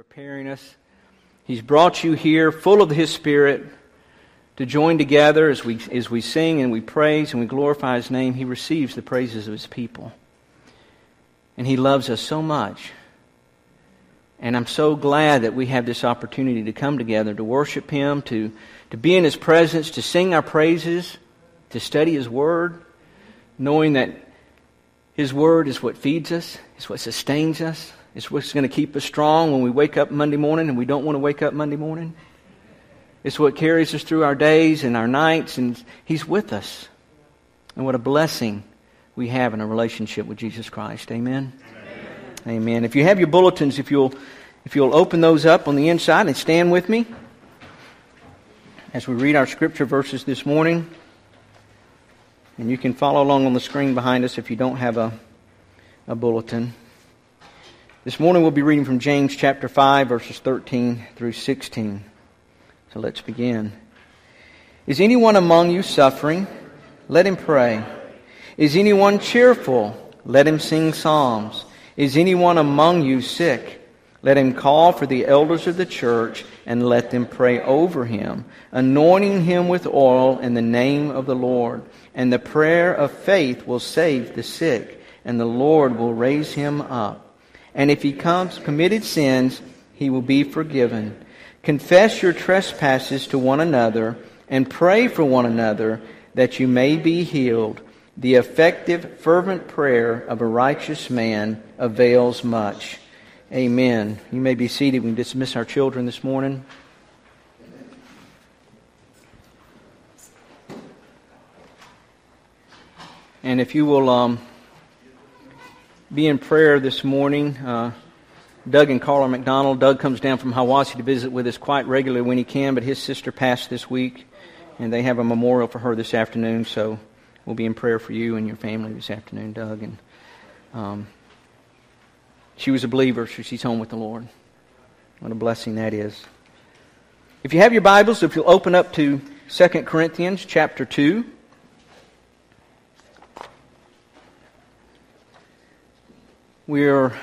preparing us. He's brought you here full of His Spirit to join together as we sing and we praise and we glorify His name. He receives the praises of His people. And He loves us so much. And I'm so glad that we have this opportunity to come together, to worship Him, to be in His presence, to sing our praises, to study His Word, knowing that His Word is what feeds us, is what sustains us, it's what's going to keep us strong when we wake up Monday morning and we don't want to wake up Monday morning. It's what carries us through our days and our nights, and He's with us. And what a blessing we have in a relationship with Jesus Christ. Amen? Amen. Amen. If you have your bulletins, if you'll open those up on the inside and stand with me as we read our scripture verses this morning. And you can follow along on the screen behind us if you don't have a bulletin. This morning we'll be reading from James chapter 5, verses 13 through 16. So let's begin. Is anyone among you suffering? Let him pray. Is anyone cheerful? Let him sing psalms. Is anyone among you sick? Let him call for the elders of the church and let them pray over him, anointing him with oil in the name of the Lord. And the prayer of faith will save the sick, and the Lord will raise him up. And if he committed sins, he will be forgiven. Confess your trespasses to one another and pray for one another that you may be healed. The effective, fervent prayer of a righteous man avails much. Amen. You may be seated. We can dismiss our children this morning. And if you will be in prayer this morning, Doug and Carla McDonald. Doug comes down from Hiwassee to visit with us quite regularly when he can, but his sister passed this week, and they have a memorial for her this afternoon, so we'll be in prayer for you and your family this afternoon, Doug. And she was a believer, so she's home with the Lord. What a blessing that is. If you have your Bibles, if you'll open up to 2 Corinthians chapter 2. We're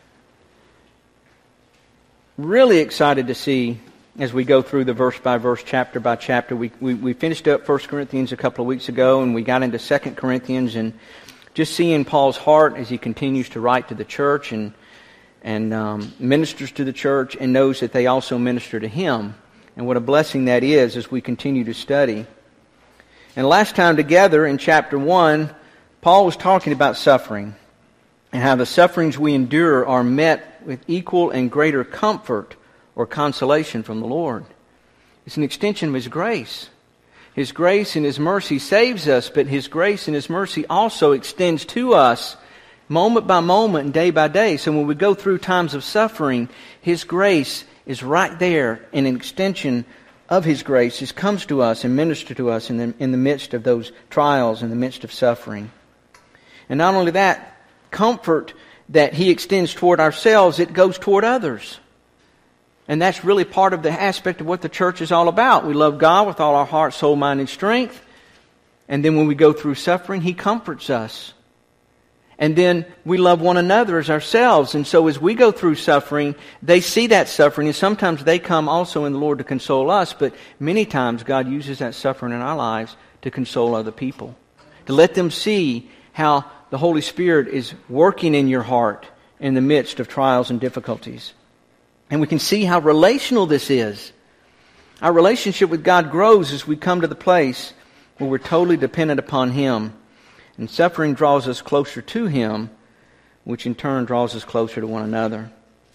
really excited to see as we go through the verse by verse, chapter by chapter. We finished up 1 Corinthians a couple of weeks ago, and we got into 2 Corinthians, and just seeing Paul's heart as he continues to write to the church and ministers to the church and knows that they also minister to him. And what a blessing that is as we continue to study. And last time together in chapter 1, Paul was talking about suffering and how the sufferings we endure are met with equal and greater comfort or consolation from the Lord. It's an extension of His grace. His grace and His mercy saves us, but His grace and His mercy also extends to us moment by moment and day by day. So when we go through times of suffering, His grace is right there, and an extension of His grace just comes to us and ministers to us in the midst of those trials, in the midst of suffering. And not only that, comfort that He extends toward ourselves, it goes toward others. And that's really part of the aspect of what the church is all about. We love God with all our heart, soul, mind, and strength. And then when we go through suffering, He comforts us. And then we love one another as ourselves. And so as we go through suffering, they see that suffering. And sometimes they come also in the Lord to console us. But many times God uses that suffering in our lives to console other people. To let them see how the Holy Spirit is working in your heart in the midst of trials and difficulties. And we can see how relational this is. Our relationship with God grows as we come to the place where we're totally dependent upon Him. And suffering draws us closer to Him, which in turn draws us closer to one another.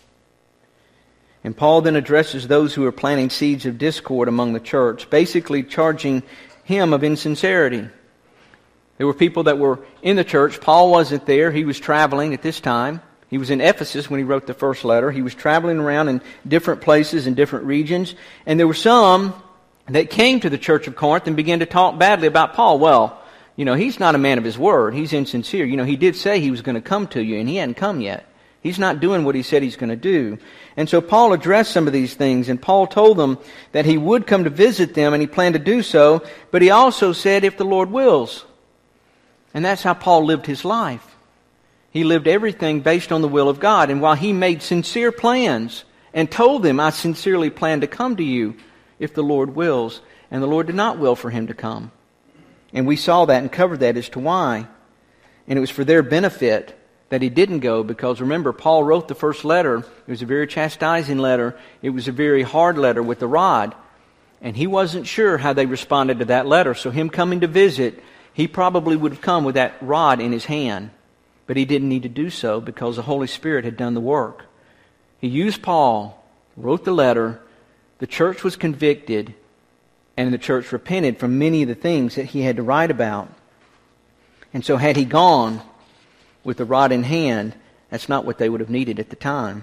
And Paul then addresses those who are planting seeds of discord among the church, basically charging him of insincerity. There were people that were in the church. Paul wasn't there. He was traveling at this time. He was in Ephesus when he wrote the first letter. He was traveling around in different places in different regions. And there were some that came to the church of Corinth and began to talk badly about Paul. Well, he's not a man of his word. He's insincere. He did say he was going to come to you, and he hadn't come yet. He's not doing what he said he's going to do. And so Paul addressed some of these things, and Paul told them that he would come to visit them, and he planned to do so. But he also said, if the Lord wills. And that's how Paul lived his life. He lived everything based on the will of God. And while he made sincere plans and told them, I sincerely plan to come to you if the Lord wills. And the Lord did not will for him to come. And we saw that and covered that as to why. And it was for their benefit that he didn't go, because remember, Paul wrote the first letter. It was a very chastising letter. It was a very hard letter with the rod. And he wasn't sure how they responded to that letter. So him coming to visit, he probably would have come with that rod in his hand. But he didn't need to do so because the Holy Spirit had done the work. He used Paul, wrote the letter, the church was convicted, and the church repented from many of the things that he had to write about. And so had he gone with the rod in hand, that's not what they would have needed at the time.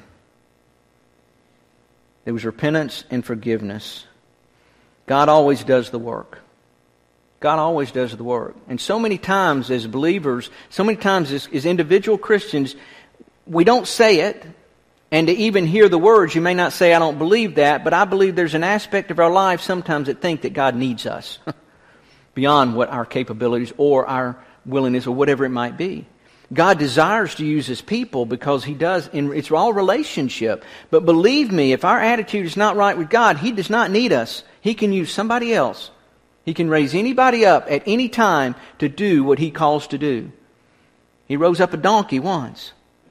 There was repentance and forgiveness. God always does the work. God always does the work. And so many times as believers, so many times as individual Christians, we don't say it. And to even hear the words, you may not say, I don't believe that, but I believe there's an aspect of our life sometimes that think that God needs us beyond what our capabilities or our willingness or whatever it might be. God desires to use His people because He does. It's all relationship. But believe me, if our attitude is not right with God, He does not need us. He can use somebody else. He can raise anybody up at any time to do what He calls to do. He rose up a donkey once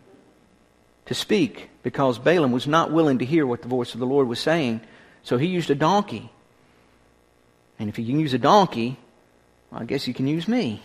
to speak because Balaam was not willing to hear what the voice of the Lord was saying. So he used a donkey. And if He can use a donkey, well, I guess He can use me.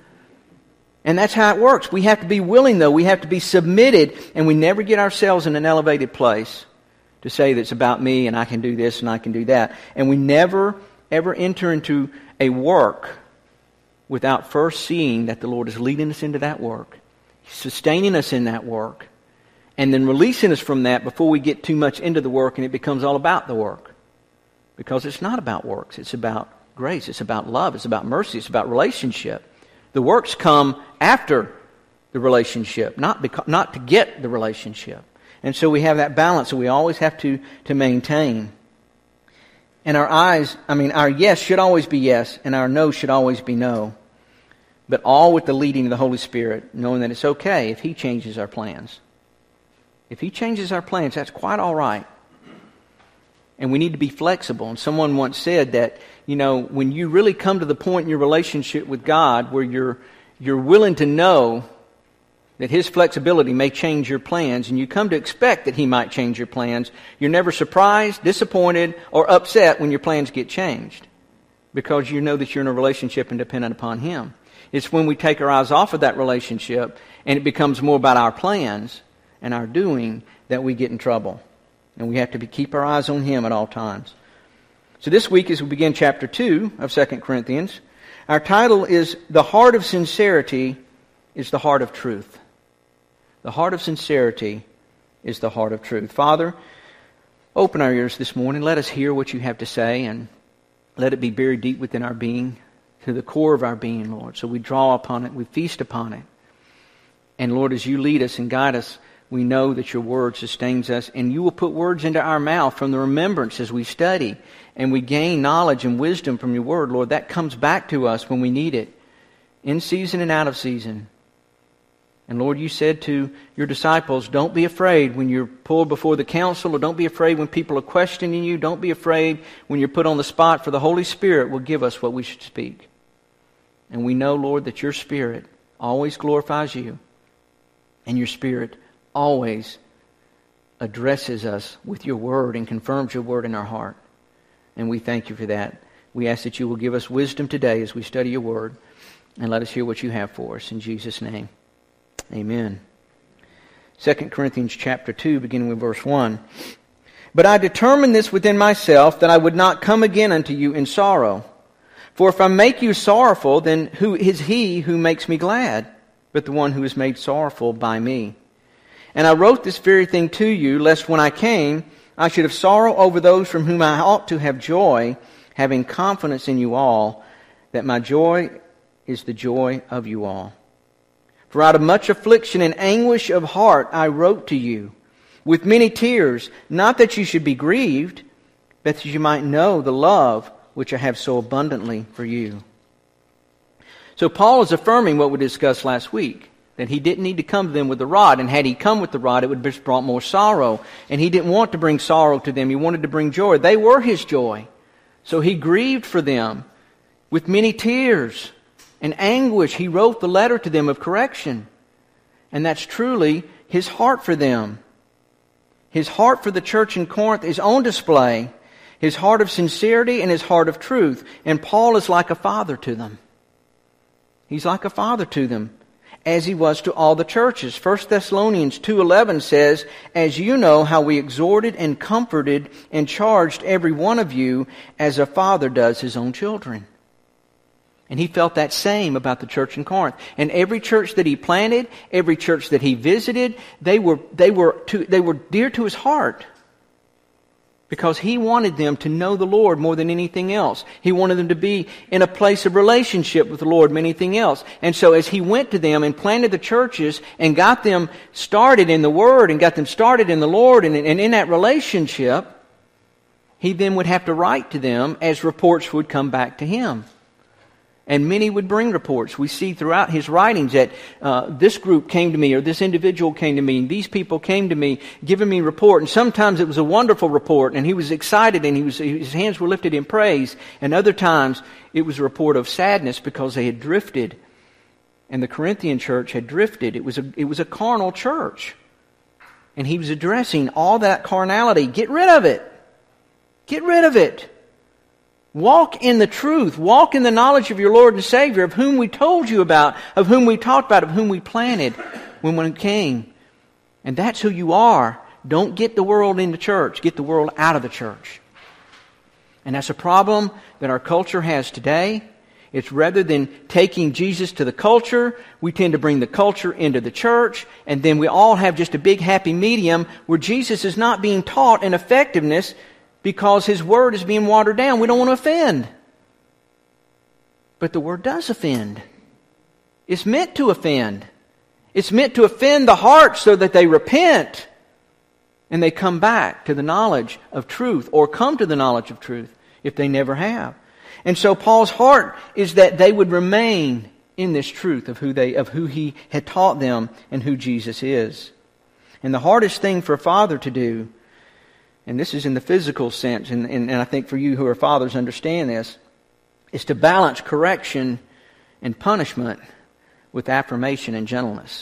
And that's how it works. We have to be willing, though. We have to be submitted, and we never get ourselves in an elevated place to say that it's about me and I can do this and I can do that. And we never, ever enter into a work without first seeing that the Lord is leading us into that work, sustaining us in that work, and then releasing us from that before we get too much into the work and it becomes all about the work. Because it's not about works. It's about grace. It's about love. It's about mercy. It's about relationship. The works come after the relationship, not to get the relationship. And so we have that balance that we always have to maintain. And our yes should always be yes, and our no should always be no. But all with the leading of the Holy Spirit, knowing that it's okay if He changes our plans. If He changes our plans, that's quite all right. And we need to be flexible. And someone once said that, when you really come to the point in your relationship with God where you're willing to know that His flexibility may change your plans, and you come to expect that He might change your plans, you're never surprised, disappointed, or upset when your plans get changed, because you know that you're in a relationship and dependent upon Him. It's when we take our eyes off of that relationship and it becomes more about our plans and our doing that we get in trouble. And we have to keep our eyes on Him at all times. So this week, as we begin chapter 2 of 2 Corinthians, our title is The Heart of Sincerity is the Heart of Truth. The heart of sincerity is the heart of truth. Father, open our ears this morning. Let us hear what You have to say, and let it be buried deep within our being, to the core of our being, Lord. So we draw upon it, we feast upon it. And Lord, as You lead us and guide us, we know that Your Word sustains us, and You will put words into our mouth from the remembrance as we study, and we gain knowledge and wisdom from Your Word. Lord, that comes back to us when we need it, in season and out of season. And Lord, You said to Your disciples, don't be afraid when you're pulled before the council, or don't be afraid when people are questioning you. Don't be afraid when you're put on the spot, for the Holy Spirit will give us what we should speak. And we know, Lord, that Your Spirit always glorifies You, and Your Spirit always addresses us with Your Word and confirms Your Word in our heart. And we thank You for that. We ask that You will give us wisdom today as we study Your Word, and let us hear what You have for us. In Jesus' name, amen. 2 Corinthians chapter 2, beginning with verse 1. But I determined this within myself, that I would not come again unto you in sorrow. For if I make you sorrowful, then who is he who makes me glad, but the one who is made sorrowful by me? And I wrote this very thing to you, lest when I came, I should have sorrow over those from whom I ought to have joy, having confidence in you all, that my joy is the joy of you all. For out of much affliction and anguish of heart I wrote to you, with many tears, not that you should be grieved, but that you might know the love which I have so abundantly for you. So Paul is affirming what we discussed last week. That He didn't need to come to them with the rod. And had He come with the rod, it would have just brought more sorrow. And He didn't want to bring sorrow to them. He wanted to bring joy. They were His joy. So He grieved for them with many tears and anguish. He wrote the letter to them of correction. And that's truly His heart for them. His heart for the church in Corinth is on display. His heart of sincerity and His heart of truth. And Paul is like a father to them. He's like a father to them, as he was to all the churches. 1 Thessalonians 2:11 says, "As you know how we exhorted and comforted and charged every one of you as a father does his own children." And he felt that same about the church in Corinth. And every church that he planted, every church that he visited, they were dear to his heart. Because he wanted them to know the Lord more than anything else. He wanted them to be in a place of relationship with the Lord more than anything else. And so as he went to them and planted the churches and got them started in the Word and got them started in the Lord and in that relationship, he then would have to write to them as reports would come back to him. And many would bring reports. We see throughout his writings that this group came to me, or this individual came to me, and these people came to me, giving me a report. And sometimes it was a wonderful report, and he was excited, and his hands were lifted in praise. And other times it was a report of sadness because they had drifted, and the Corinthian church had drifted. It was a carnal church, and he was addressing all that carnality. Get rid of it. Get rid of it. Walk in the truth. Walk in the knowledge of your Lord and Savior, of whom we told you about, of whom we talked about, of whom we planted when we came. And that's who you are. Don't get the world into church. Get the world out of the church. And that's a problem that our culture has today. It's rather than taking Jesus to the culture, we tend to bring the culture into the church, and then we all have just a big happy medium where Jesus is not being taught in effectiveness because His Word is being watered down. We don't want to offend. But the Word does offend. It's meant to offend. It's meant to offend the heart so that they repent and they come back to the knowledge of truth, or come to the knowledge of truth if they never have. And so Paul's heart is that they would remain in this truth of who he had taught them and who Jesus is. And the hardest thing for a father to do, and this is in the physical sense, and I think for you who are fathers understand this, is to balance correction and punishment with affirmation and gentleness.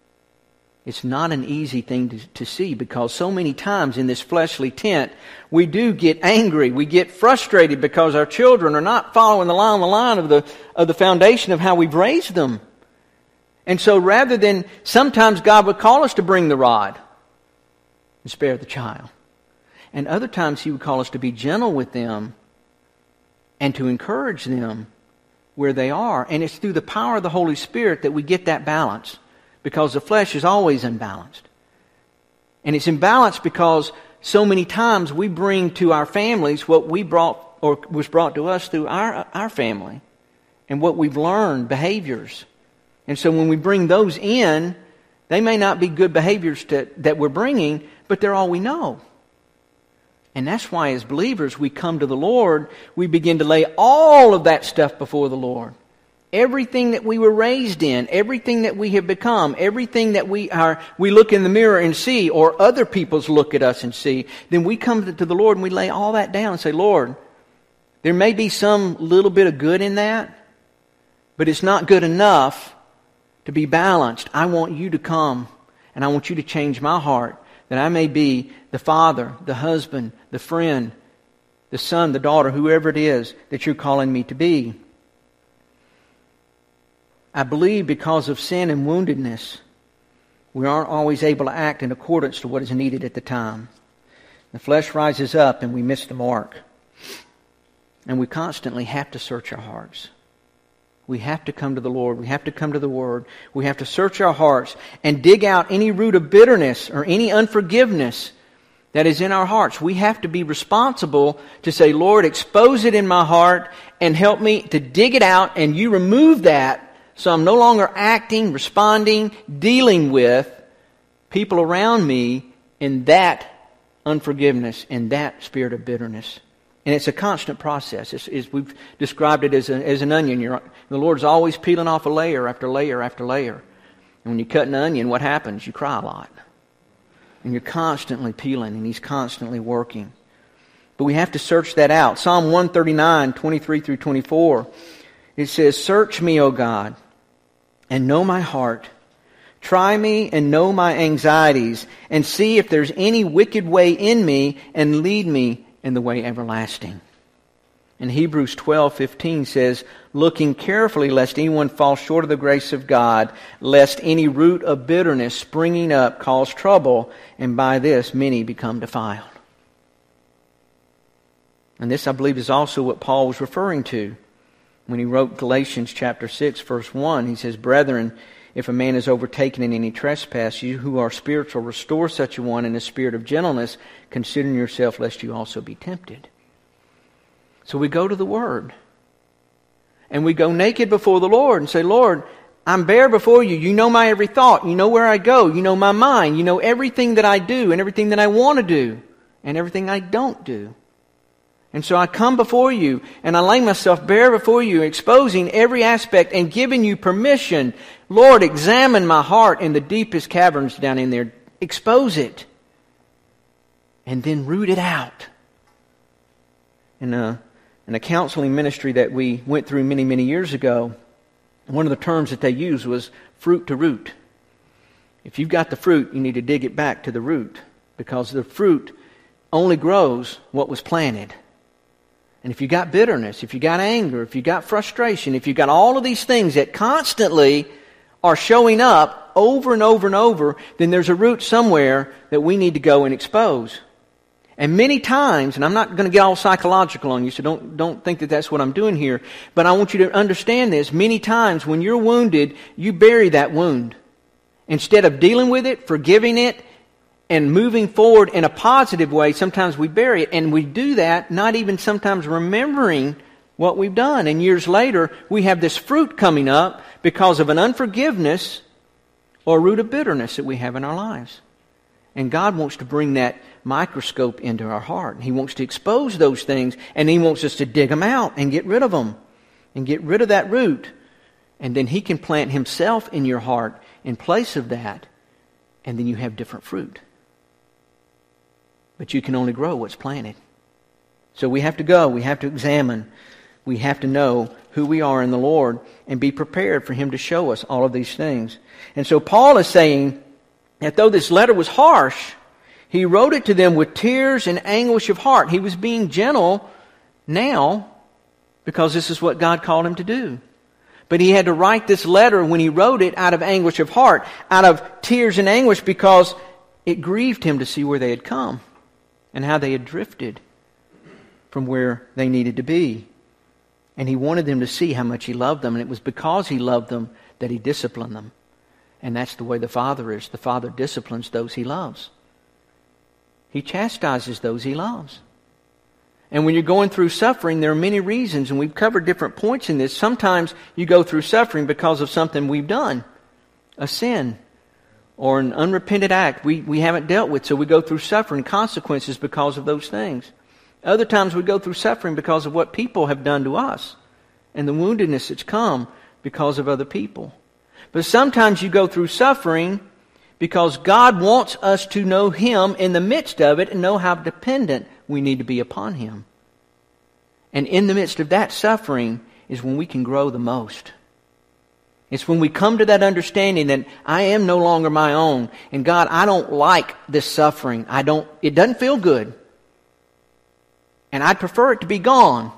It's not an easy thing to see, because so many times in this fleshly tent, we do get angry, we get frustrated because our children are not following the line of the foundation of how we've raised them. And so rather than, sometimes God would call us to bring the rod and spare the child. And other times He would call us to be gentle with them and to encourage them where they are. And it's through the power of the Holy Spirit that we get that balance, because the flesh is always imbalanced. And it's imbalanced because so many times we bring to our families what we brought, or was brought to us through our family, and what we've learned, behaviors. And so when we bring those in, they may not be good behaviors that we're bringing, but they're all we know. And that's why as believers we come to the Lord, we begin to lay all of that stuff before the Lord. Everything that we were raised in, everything that we have become, everything that we look in the mirror and see, or other people's look at us and see, then we come to the Lord and we lay all that down and say, Lord, there may be some little bit of good in that, but it's not good enough to be balanced. I want You to come, and I want You to change my heart, that I may be the father, the husband, the friend, the son, the daughter, whoever it is that You're calling me to be. I believe because of sin and woundedness, we aren't always able to act in accordance to what is needed at the time. The flesh rises up and we miss the mark. And we constantly have to search our hearts. We have to come to the Lord. We have to come to the Word. We have to search our hearts and dig out any root of bitterness or any unforgiveness that is in our hearts. We have to be responsible to say, Lord, expose it in my heart and help me to dig it out, and You remove that so I'm no longer acting, responding, dealing with people around me in that unforgiveness and that spirit of bitterness. And it's a constant process. We've described it as an onion. The Lord's always peeling off a layer after layer after layer. And when you cut an onion, what happens? You cry a lot. And you're constantly peeling, and He's constantly working. But we have to search that out. Psalm 139, 23 through 24, it says, "Search me, O God, and know my heart. Try me and know my anxieties, and see if there's any wicked way in me, and lead me in the way everlasting." And Hebrews 12:15 says, "Looking carefully lest anyone fall short of the grace of God, lest any root of bitterness springing up cause trouble, and by this many become defiled." And this, I believe, is also what Paul was referring to when he wrote Galatians chapter 6, verse 1. He says, "Brethren, if a man is overtaken in any trespass, you who are spiritual, restore such a one in a spirit of gentleness, considering yourself, lest you also be tempted." So we go to the Word. And we go naked before the Lord and say, "Lord, I'm bare before you. You know my every thought. You know where I go. You know my mind. You know everything that I do and everything that I want to do and everything I don't do. And so I come before you and I lay myself bare before you, exposing every aspect and giving you permission. Lord, examine my heart in the deepest caverns down in there. Expose it. And then root it out." In a counseling ministry that we went through many, many years ago, one of the terms that they used was fruit to root. If you've got the fruit, you need to dig it back to the root, because the fruit only grows what was planted. And if you got bitterness, if you got anger, if you got frustration, if you got all of these things that constantly are showing up over and over and over, then there's a root somewhere that we need to go and expose. And many times, and I'm not going to get all psychological on you, so don't think that that's what I'm doing here, but I want you to understand this. Many times when you're wounded, you bury that wound. Instead of dealing with it, forgiving it, and moving forward in a positive way, sometimes we bury it. And we do that not even sometimes remembering what we've done. And years later, we have this fruit coming up because of an unforgiveness or a root of bitterness that we have in our lives. And God wants to bring that microscope into our heart. He wants to expose those things, and He wants us to dig them out and get rid of them and get rid of that root. And then He can plant Himself in your heart in place of that, and then you have different fruit. But you can only grow what's planted. So we have to go. We have to examine. We have to know who we are in the Lord and be prepared for Him to show us all of these things. And so Paul is saying that though this letter was harsh, he wrote it to them with tears and anguish of heart. He was being gentle now because this is what God called him to do. But he had to write this letter when he wrote it out of anguish of heart, out of tears and anguish, because it grieved him to see where they had come and how they had drifted from where they needed to be. And he wanted them to see how much he loved them. And it was because he loved them that he disciplined them. And that's the way the Father is. The Father disciplines those He loves. He chastises those He loves. And when you're going through suffering, there are many reasons, and we've covered different points in this. Sometimes you go through suffering because of something we've done, a sin, or an unrepented act we haven't dealt with, so we go through suffering, consequences because of those things. Other times we go through suffering because of what people have done to us, and the woundedness that's come because of other people. But sometimes you go through suffering because God wants us to know Him in the midst of it and know how dependent we need to be upon Him. And in the midst of that suffering is when we can grow the most. It's when we come to that understanding that I am no longer my own. And God, I don't like this suffering. It doesn't feel good. And I'd prefer it to be gone.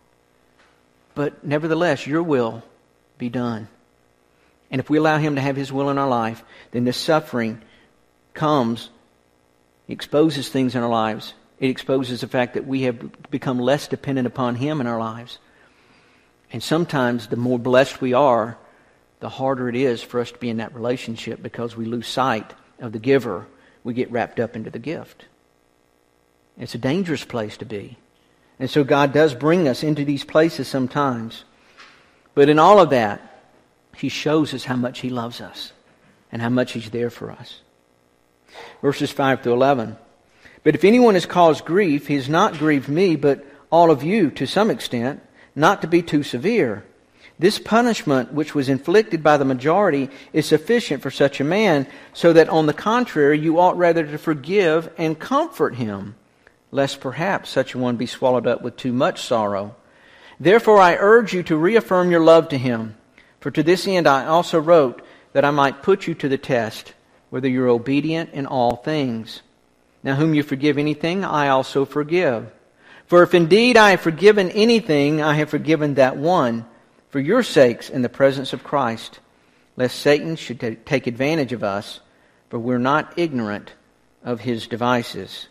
But nevertheless, your will be done. And if we allow Him to have His will in our life, then this suffering comes, exposes things in our lives. It exposes the fact that we have become less dependent upon Him in our lives. And sometimes the more blessed we are, the harder it is for us to be in that relationship, because we lose sight of the giver. We get wrapped up into the gift. It's a dangerous place to be. And so God does bring us into these places sometimes. But in all of that, He shows us how much He loves us and how much He's there for us. Verses 5 through 11. But if anyone has caused grief, he has not grieved me, but all of you to some extent, not to be too severe. This punishment which was inflicted by the majority is sufficient for such a man, so that on the contrary you ought rather to forgive and comfort him, lest perhaps such a one be swallowed up with too much sorrow. Therefore I urge you to reaffirm your love to him. For to this end I also wrote, that I might put you to the test, whether you are obedient in all things. Now whom you forgive anything, I also forgive. For if indeed I have forgiven anything, I have forgiven that one, for your sakes in the presence of Christ, lest Satan should take advantage of us, for we're not ignorant of his devices.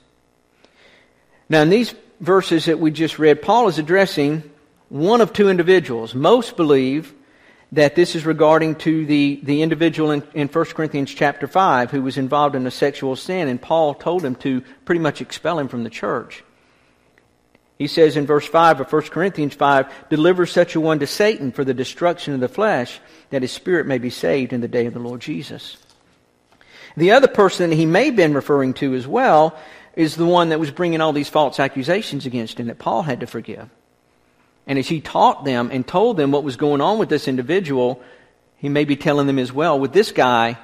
Now in these verses that we just read, Paul is addressing one of two individuals. Most believe that this is regarding to the individual in 1 Corinthians chapter 5 who was involved in a sexual sin, and Paul told him to pretty much expel him from the church. He says in verse 5 of 1 Corinthians 5, "Deliver such a one to Satan for the destruction of the flesh, that his spirit may be saved in the day of the Lord Jesus." The other person that he may have been referring to as well is the one that was bringing all these false accusations against him that Paul had to forgive. And as he taught them and told them what was going on with this individual, he may be telling them as well, with this guy,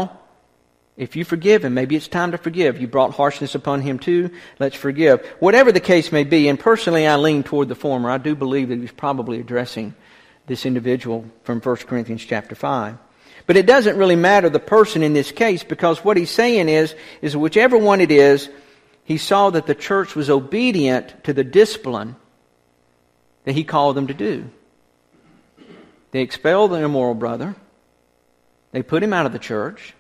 if you forgive him, maybe it's time to forgive. You brought harshness upon him too, let's forgive. Whatever the case may be, and personally I lean toward the former. I do believe that he was probably addressing this individual from 1 Corinthians chapter 5. But it doesn't really matter the person in this case, because what he's saying is whichever one it is, he saw that the church was obedient to the discipline that he called them to do. They expelled the immoral brother. They put him out of the church.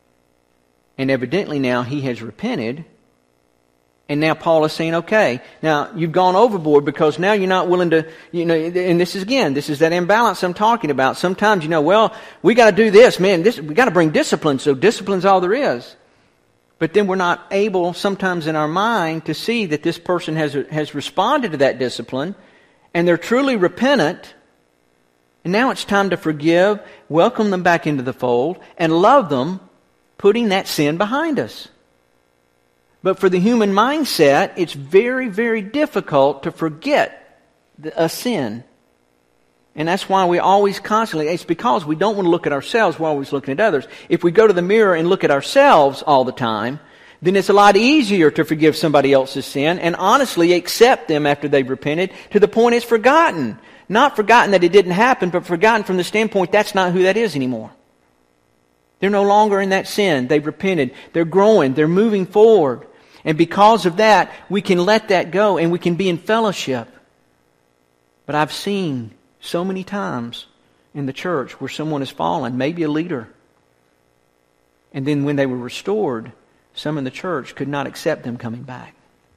And evidently now he has repented. And now Paul is saying, okay, now you've gone overboard because now you're not willing to, and this is that imbalance I'm talking about. Sometimes, we got to do this, man, we got to bring discipline, so discipline's all there is. But then we're not able, sometimes in our mind, to see that this person has responded to that discipline, and they're truly repentant, and now it's time to forgive, welcome them back into the fold, and love them, putting that sin behind us. But for the human mindset, it's very, very difficult to forget a sin. And that's why we always constantly, it's because we don't want to look at ourselves, we're always looking at others. If we go to the mirror and look at ourselves all the time, then it's a lot easier to forgive somebody else's sin and honestly accept them after they've repented to the point it's forgotten. Not forgotten that it didn't happen, but forgotten from the standpoint that's not who that is anymore. They're no longer in that sin. They've repented. They're growing. They're moving forward. And because of that, we can let that go and we can be in fellowship. But I've seen so many times in the church where someone has fallen, maybe a leader. And then when they were restored, some in the church could not accept them coming back.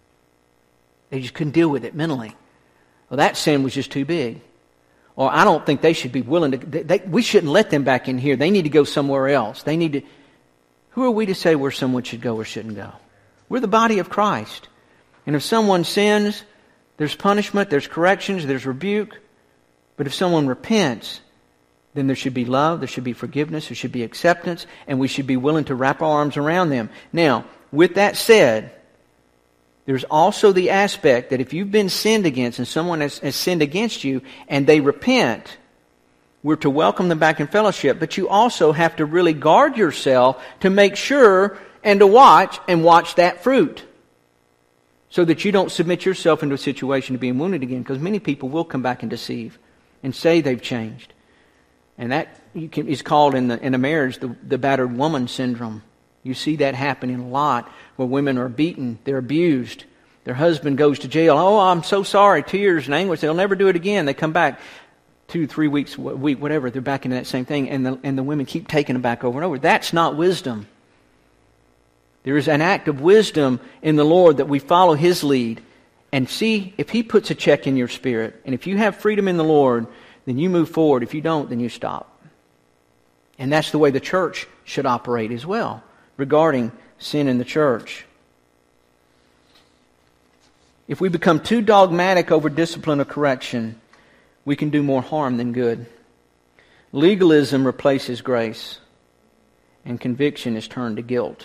They just couldn't deal with it mentally. Well, that sin was just too big. Or I don't think they should be willing to, we shouldn't let them back in here. They need to go somewhere else. Who are we to say where someone should go or shouldn't go? We're the body of Christ. And if someone sins, there's punishment, there's corrections, there's rebuke. But if someone repents, then there should be love, there should be forgiveness, there should be acceptance, and we should be willing to wrap our arms around them. Now, with that said, there's also the aspect that if you've been sinned against and someone has sinned against you and they repent, we're to welcome them back in fellowship. But you also have to really guard yourself to make sure and to watch that fruit, so that you don't submit yourself into a situation of being wounded again, because many people will come back and deceive and say they've changed. And that is called in a marriage the battered woman syndrome. You see that happening a lot, where women are beaten, they're abused. Their husband goes to jail. Oh, I'm so sorry, tears and anguish. They'll never do it again. They come back 2-3 weeks, a week, whatever. They're back into that same thing, and the women keep taking them back over and over. That's not wisdom. There is an act of wisdom in the Lord that we follow His lead and see if He puts a check in your spirit. And if you have freedom in the Lord, then you move forward. If you don't, then you stop. And that's the way the church should operate as well, regarding sin in the church. If we become too dogmatic over discipline or correction, we can do more harm than good. Legalism replaces grace, and conviction is turned to guilt.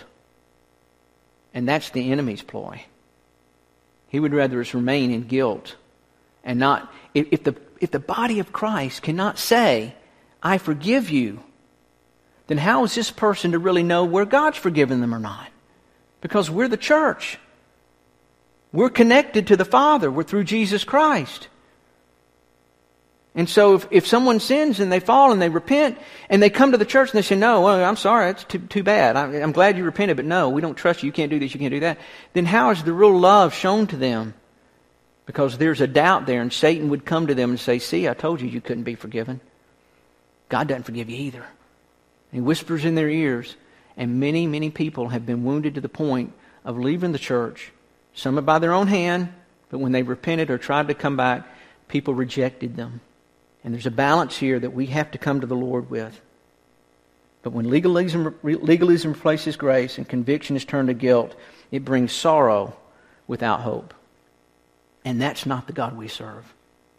And that's the enemy's ploy. He would rather us remain in guilt and not, if the body of Christ cannot say, I forgive you, then how is this person to really know where God's forgiven them or not? Because we're the church. We're connected to the Father. We're through Jesus Christ. And so if someone sins and they fall and they repent and they come to the church and they say, no, well, I'm sorry, it's too bad. I'm glad you repented, but no, we don't trust you. You can't do this, you can't do that. Then how is the real love shown to them? Because there's a doubt there, and Satan would come to them and say, see, I told you couldn't be forgiven. God doesn't forgive you either. And he whispers in their ears, and many, many people have been wounded to the point of leaving the church. Some by their own hand, but when they repented or tried to come back, people rejected them. And there's a balance here that we have to come to the Lord with. But when legalism replaces grace and conviction is turned to guilt, it brings sorrow without hope. And that's not the God we serve.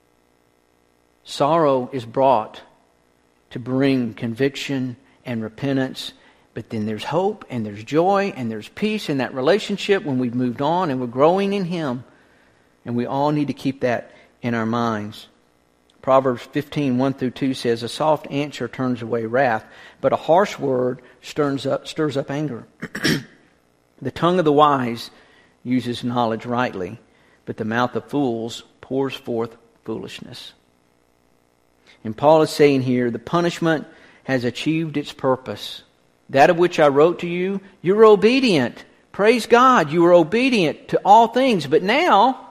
Sorrow is brought to bring conviction and repentance, but then there's hope and there's joy and there's peace in that relationship when we've moved on and we're growing in Him. And we all need to keep that in our minds. Proverbs 15:1-2 says, a soft answer turns away wrath, but a harsh word stirs up anger. The tongue of the wise uses knowledge rightly, but the mouth of fools pours forth foolishness. And Paul is saying here, the punishment has achieved its purpose. That of which I wrote to you, you were obedient. Praise God, you were obedient to all things. But now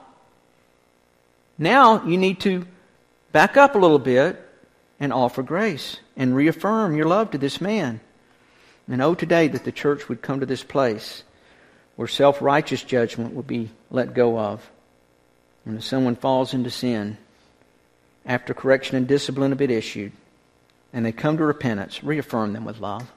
you need to back up a little bit and offer grace and reaffirm your love to this man. And oh, today that the church would come to this place where self-righteous judgment would be let go of. And if someone falls into sin, after correction and discipline have been issued, and they come to repentance, reaffirm them with love.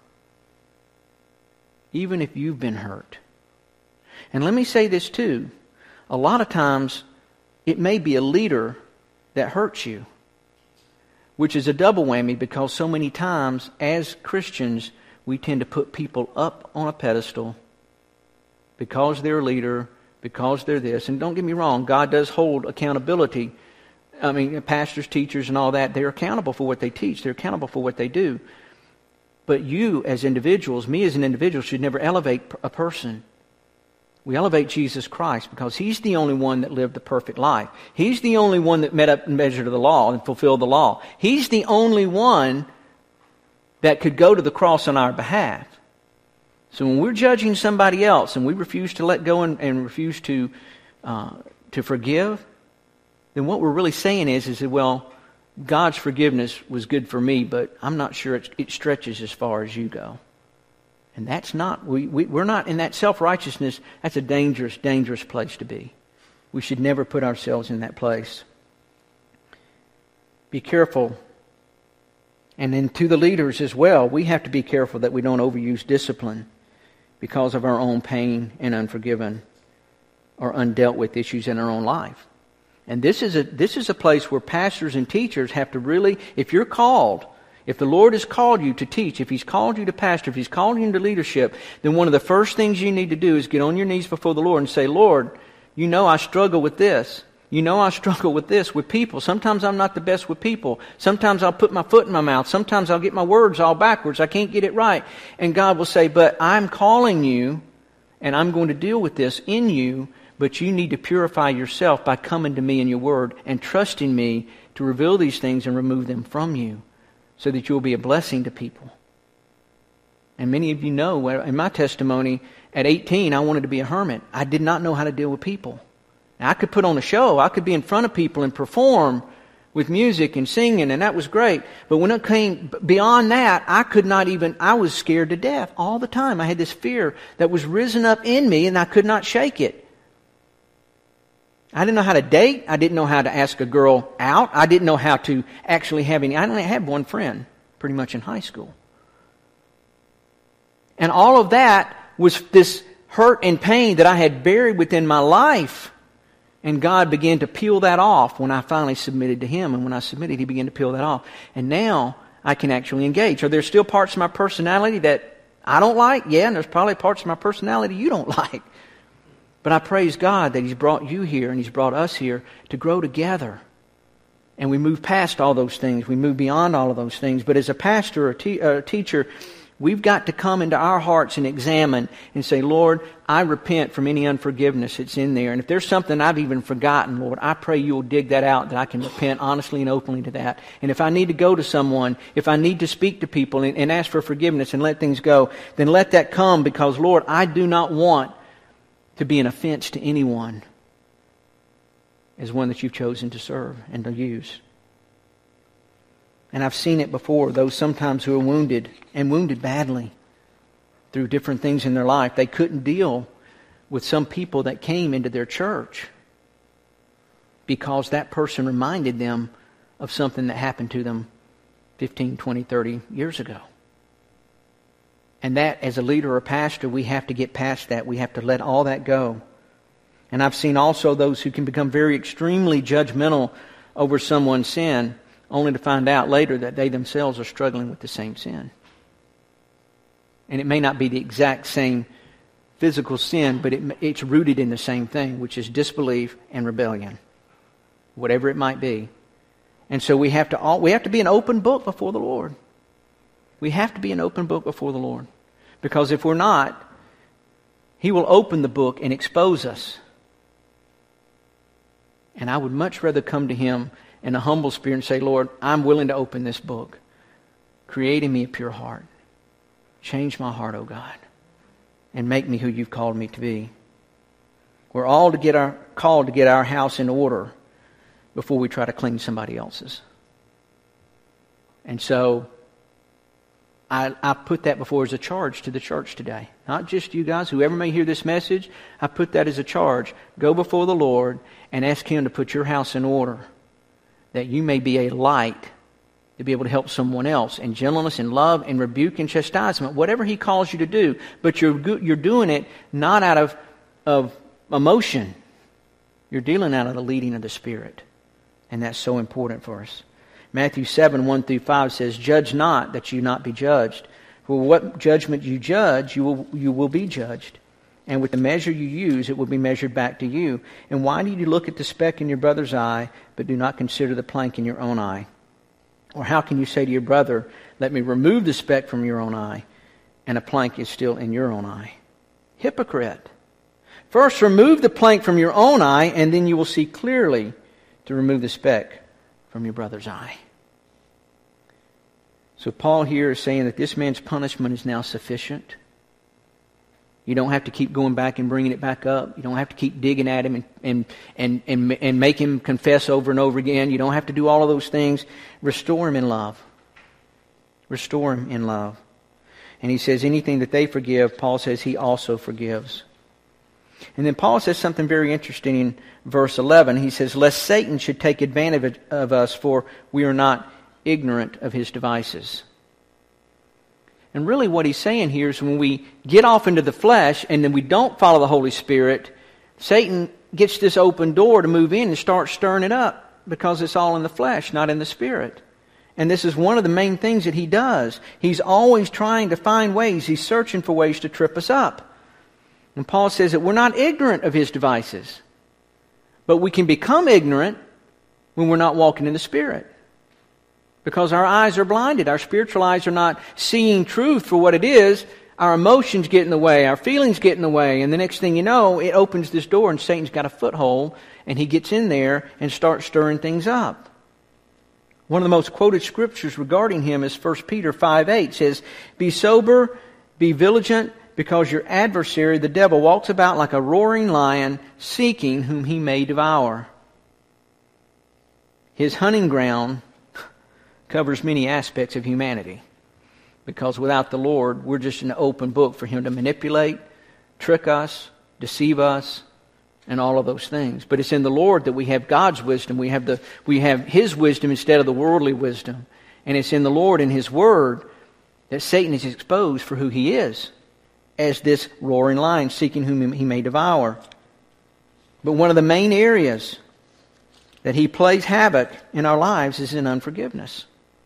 Even if you've been hurt. And let me say this too. A lot of times, it may be a leader that hurts you, which is a double whammy because so many times as Christians we tend to put people up on a pedestal because they're a leader, because they're this. And don't get me wrong, God does hold accountability. I mean, pastors, teachers, and all that, they're accountable for what they teach. They're accountable for what they do. But you as individuals, me as an individual, should never elevate a person. We elevate Jesus Christ because He's the only one that lived the perfect life. He's the only one that met up and measured the law and fulfilled the law. He's the only one that could go to the cross on our behalf. So when we're judging somebody else and we refuse to let go and refuse to forgive, then what we're really saying is that, well, God's forgiveness was good for me, but I'm not sure it stretches as far as you go. And that's not, we're not in that self-righteousness. That's a dangerous, dangerous place to be. We should never put ourselves in that place. Be careful. And then to the leaders as well, we have to be careful that we don't overuse discipline because of our own pain and unforgiven or undealt with issues in our own life. And this is a place where pastors and teachers have to really, if you're called, if the Lord has called you to teach, if He's called you to pastor, if He's called you into leadership, then one of the first things you need to do is get on your knees before the Lord and say, Lord, you know I struggle with this. You know I struggle with this, with people. Sometimes I'm not the best with people. Sometimes I'll put my foot in my mouth. Sometimes I'll get my words all backwards. I can't get it right. And God will say, but I'm calling you, and I'm going to deal with this in you, but you need to purify yourself by coming to me in your word and trusting me to reveal these things and remove them from you so that you'll be a blessing to people. And many of you know, in my testimony, at 18, I wanted to be a hermit. I did not know how to deal with people. Now, I could put on a show. I could be in front of people and perform with music and singing, and that was great. But when it came beyond that, I was scared to death all the time. I had this fear that was risen up in me, and I could not shake it. I didn't know how to date. I didn't know how to ask a girl out. I didn't know how to actually have any. I only had one friend pretty much in high school. And all of that was this hurt and pain that I had buried within my life. And God began to peel that off when I finally submitted to Him. And when I submitted, He began to peel that off. And now I can actually engage. Are there still parts of my personality that I don't like? Yeah, and there's probably parts of my personality you don't like. But I praise God that He's brought you here and He's brought us here to grow together And we move past all those things. We move beyond all of those things. But as a pastor or a teacher, we've got to come into our hearts and examine and say, Lord, I repent from any unforgiveness that's in there. And if there's something I've even forgotten, Lord, I pray you'll dig that out, that I can repent honestly and openly to that. And if I need to go to someone, if I need to speak to people and ask for forgiveness and let things go, then let that come, because, Lord, I do not want to be an offense to anyone as one that you've chosen to serve and to use. And I've seen it before, those sometimes who are wounded, and wounded badly through different things in their life. They couldn't deal with some people that came into their church because that person reminded them of something that happened to them 15, 20, 30 years ago. And that, as a leader or a pastor, we have to get past that. We have to let all that go. And I've seen also those who can become very extremely judgmental over someone's sin, only to find out later that they themselves are struggling with the same sin. And it may not be the exact same physical sin, but it's rooted in the same thing, which is disbelief and rebellion, whatever it might be. And so we have to be an open book before the Lord. We have to be an open book before the Lord. Because if we're not, He will open the book and expose us. And I would much rather come to Him in a humble spirit and say, Lord, I'm willing to open this book. Create in me a pure heart. Change my heart, O God, and make me who you've called me to be. We're all called to get our house in order before we try to clean somebody else's. And so I put that before as a charge to the church today. Not just you guys, whoever may hear this message, I put that as a charge. Go before the Lord and ask Him to put your house in order, that you may be a light to be able to help someone else in gentleness and love and rebuke and chastisement, whatever He calls you to do. But you're doing it not out of emotion. You're dealing out of the leading of the Spirit. And that's so important for us. Matthew 7, 1-5 says, Judge not, that you not be judged. For what judgment you judge, you will be judged. And with the measure you use, it will be measured back to you. And why do you look at the speck in your brother's eye, but do not consider the plank in your own eye? Or how can you say to your brother, let me remove the speck from your own eye, and a plank is still in your own eye? Hypocrite! First remove the plank from your own eye, and then you will see clearly to remove the speck from your brother's eye. So Paul here is saying that this man's punishment is now sufficient. You don't have to keep going back and bringing it back up. You don't have to keep digging at him and make him confess over and over again. You don't have to do all of those things. Restore him in love. Restore him in love. And he says anything that they forgive, Paul says he also forgives. And then Paul says something very interesting in verse 11. He says, lest Satan should take advantage of us, for we are not ignorant of his devices. And really what he's saying here is when we get off into the flesh and then we don't follow the Holy Spirit, Satan gets this open door to move in and start stirring it up because it's all in the flesh, not in the Spirit. And this is one of the main things that he does. He's always trying to find ways. He's searching for ways to trip us up. And Paul says that we're not ignorant of his devices. But we can become ignorant when we're not walking in the Spirit. Because our eyes are blinded. Our spiritual eyes are not seeing truth for what it is. Our emotions get in the way. Our feelings get in the way. And the next thing you know, it opens this door and Satan's got a foothold. And he gets in there and starts stirring things up. One of the most quoted scriptures regarding him is 1 Peter 5:8. Says, be sober, be vigilant, because your adversary, the devil, walks about like a roaring lion, seeking whom he may devour. His hunting ground covers many aspects of humanity. Because without the Lord, we're just an open book for him to manipulate, trick us, deceive us, and all of those things. But it's in the Lord that we have God's wisdom. We have His wisdom instead of the worldly wisdom. And it's in the Lord and His Word that Satan is exposed for who he is, as this roaring lion seeking whom he may devour. But one of the main areas that he plays havoc in our lives is in unforgiveness.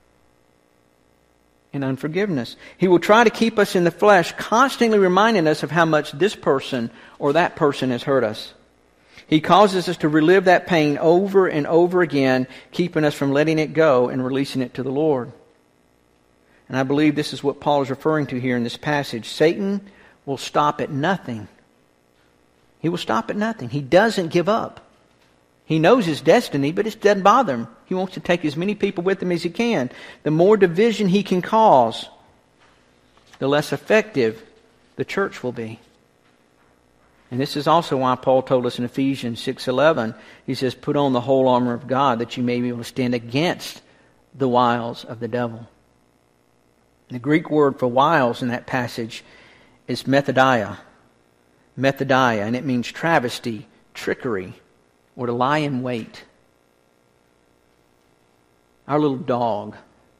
In unforgiveness. He will try to keep us in the flesh, constantly reminding us of how much this person or that person has hurt us. He causes us to relive that pain over and over again, keeping us from letting it go and releasing it to the Lord. And I believe this is what Paul is referring to here in this passage. Satan will stop at nothing. He will stop at nothing. He doesn't give up. He knows his destiny, but it doesn't bother him. He wants to take as many people with him as he can. The more division he can cause, the less effective the church will be. And this is also why Paul told us in Ephesians 6:11, he says, put on the whole armor of God that you may be able to stand against the wiles of the devil. The Greek word for wiles in that passage is methodia. Methodia, and it means travesty, trickery, or to lie in wait. Our little dog,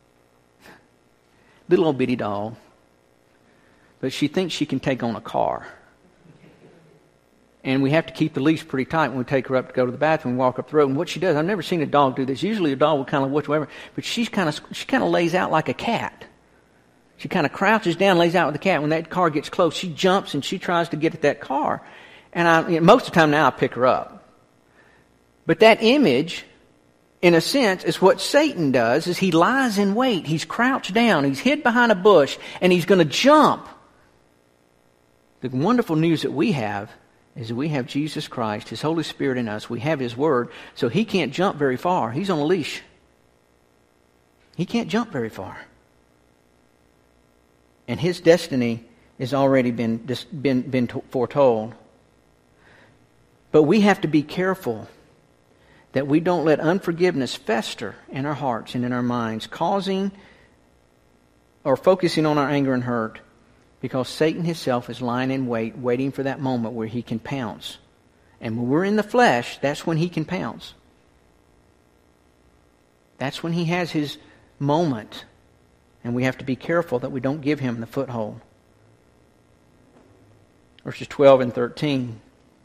little old bitty dog, but she thinks she can take on a car. And we have to keep the leash pretty tight when we take her up to go to the bathroom and walk up the road. And what she does, I've never seen a dog do this. Usually a dog will kind of watch whatever, but she kind of lays out like a cat. She kind of crouches down, lays out with the cat. When that car gets close, she jumps and she tries to get at that car. And most of the time now I pick her up. But that image, in a sense, is what Satan does, is he lies in wait. He's crouched down. He's hid behind a bush, and he's going to jump. The wonderful news that we have is that we have Jesus Christ, His Holy Spirit in us. We have His Word, so he can't jump very far. He's on a leash. He can't jump very far. And his destiny has already been foretold. But we have to be careful that we don't let unforgiveness fester in our hearts and in our minds, causing or focusing on our anger and hurt, because Satan himself is lying in wait, waiting for that moment where he can pounce. And when we're in the flesh, that's when he can pounce. That's when he has his moment. And we have to be careful that we don't give him the foothold. Verses 12 and 13.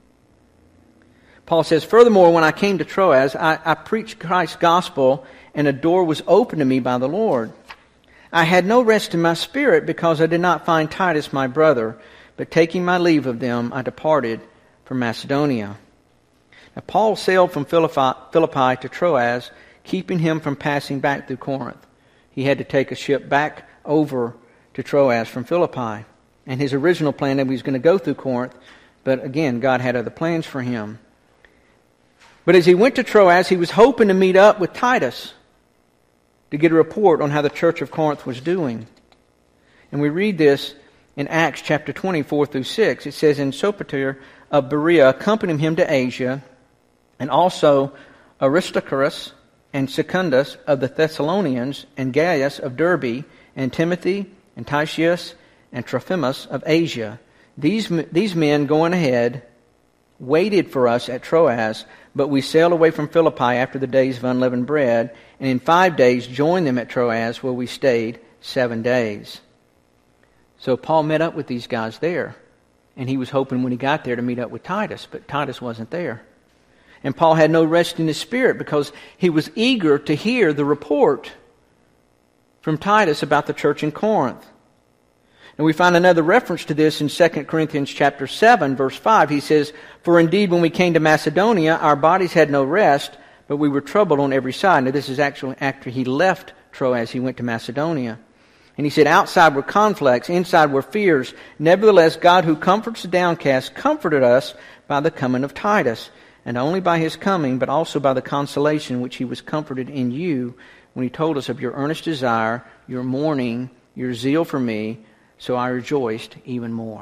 Paul says, furthermore, when I came to Troas, I preached Christ's gospel, and a door was opened to me by the Lord. I had no rest in my spirit because I did not find Titus my brother, but taking my leave of them, I departed for Macedonia. Now, Paul sailed from Philippi to Troas, keeping him from passing back through Corinth. He had to take a ship back over to Troas from Philippi. And his original plan that he was going to go through Corinth, but again, God had other plans for him. But as he went to Troas, he was hoping to meet up with Titus to get a report on how the church of Corinth was doing. And we read this in Acts chapter 20, 4 through 6. It says, and Sopater of Berea accompanied him to Asia, and also Aristarchus and Secundus of the Thessalonians, and Gaius of Derbe, and Timothy, and Titius, and Trophimus of Asia. These men going ahead waited for us at Troas, but we sailed away from Philippi after the days of unleavened bread, and in 5 days joined them at Troas, where we stayed 7 days. So Paul met up with these guys there, and he was hoping when he got there to meet up with Titus, but Titus wasn't there. And Paul had no rest in his spirit because he was eager to hear the report from Titus about the church in Corinth. And we find another reference to this in 2 Corinthians chapter 7, verse 5. He says, for indeed when we came to Macedonia, our bodies had no rest, but we were troubled on every side. Now this is actually after he left Troas, he went to Macedonia. And he said, outside were conflicts, inside were fears. Nevertheless, God who comforts the downcast comforted us by the coming of Titus. And not only by his coming, but also by the consolation which he was comforted in you when he told us of your earnest desire, your mourning, your zeal for me, so I rejoiced even more.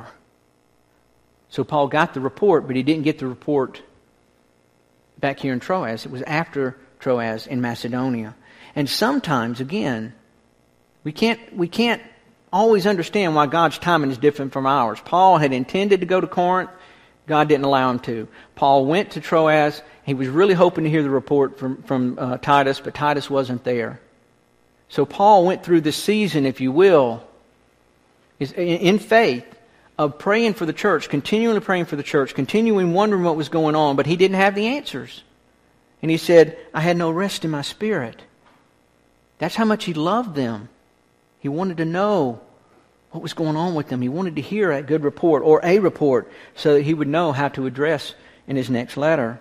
So Paul got the report, but he didn't get the report back here in Troas. It was after Troas in Macedonia. And sometimes, again, we can't always understand why God's timing is different from ours. Paul had intended to go to Corinth. God didn't allow him to. Paul went to Troas. He was really hoping to hear the report from Titus, but Titus wasn't there. So Paul went through this season, if you will, in faith, of praying for the church, continually praying for the church, continuing wondering what was going on, but he didn't have the answers. And he said, I had no rest in my spirit. That's how much he loved them. He wanted to know what was going on with them. He wanted to hear a good report or a report so that he would know how to address in his next letter.